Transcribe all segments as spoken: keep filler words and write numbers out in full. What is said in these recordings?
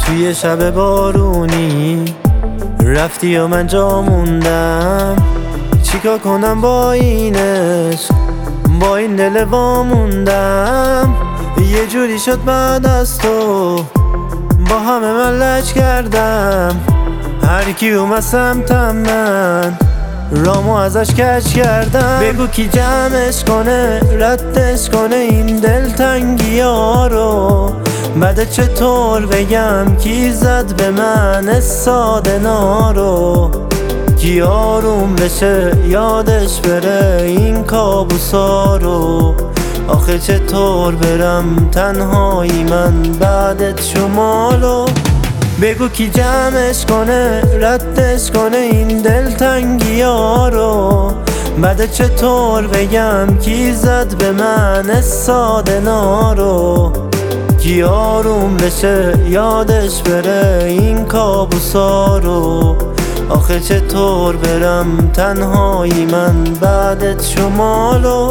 توی شب بارونی رفتی و من جا موندم. چیکار کنم با اینش، با این دل واموندم. یه جوری شد بعد از تو با همه من لج کردم. هر کی اومد سمتم من رامو ازش کج کردم. بگو کی جمعش کنه، ردش کنه این دلتنگی ها رو. بعد چطور بگم کی زد به من ساده نارو. کی آروم بشه یادش بره این کابوسا رو. آخه چطور برم تنهایی من بعدت شمالو. بگو کی جمعش کنه، ردش کنه این دلتنگی ها رو. بعد چطور بگم کی زد به من ساده نارو. کی آروم بشه یادش بره این کابوسا رو. آخه چطور برم تنهایی من بعدت شمالو.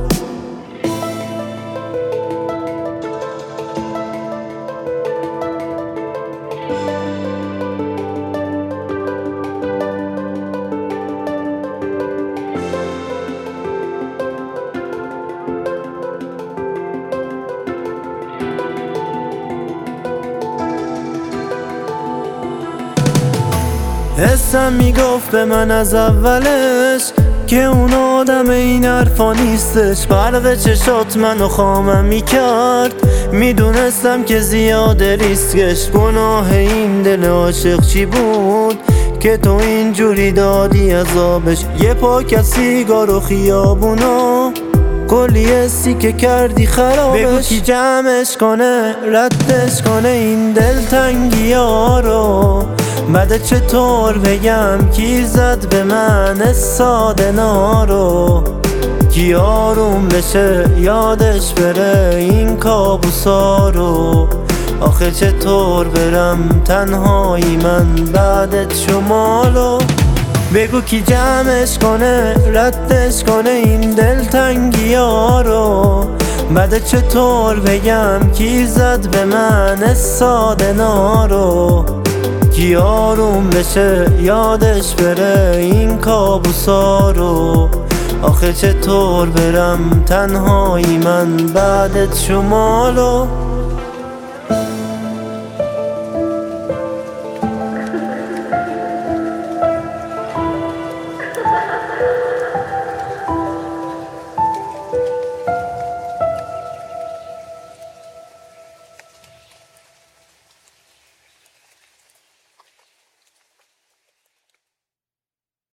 حسم میگفت به من از اولش که اون آدم این حرفا نیستش. برق چشات منو خامم میکرد، میدونستم که زیاده ریسکش. گناه این دل عاشق چی بود که تو اینجوری دادی عذابش. یه پاک از سیگار و خیابونا کلی حسی که کردی خرابش. بگو کی جمعش کنه، ردش کنه این دلتنگی ها رو. بعد چطور بگم کی زد به من ساده نارو. کی آروم بشه یادش بره این کابوسا رو. آخه چطور برم تنهایی من بعدت شمالو. بگو کی جمعش کنه، ردش کنه این دلتنگی ها رو. بعد چطور بگم کی زد به من ساده نارو. کی آروم بشه یادش بره این کابوسا رو. آخه چطور برم تنهایی من بعدت شمالو.